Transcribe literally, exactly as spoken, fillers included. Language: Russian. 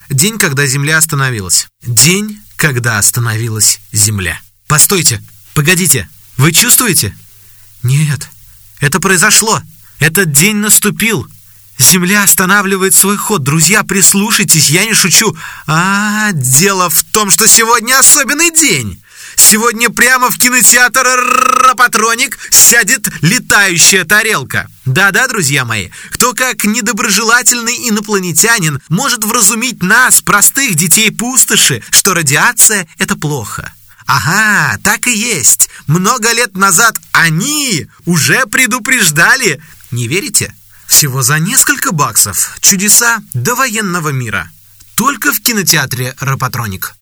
День, когда Земля остановилась. День, когда остановилась Земля. Постойте, погодите, вы чувствуете? Нет, это произошло. Этот день наступил. Земля останавливает свой ход. Друзья, прислушайтесь, я не шучу. А, дело в том, что сегодня особенный день. Сегодня прямо в кинотеатр «Ропатроник» сядет летающая тарелка. Да-да, друзья мои, кто как недоброжелательный инопланетянин может вразумить нас, простых детей пустоши, что радиация — это плохо? Ага, так и есть. Много лет назад они уже предупреждали. Не верите? Всего за несколько баксов. Чудеса довоенного мира. Только в кинотеатре «Ропатроник».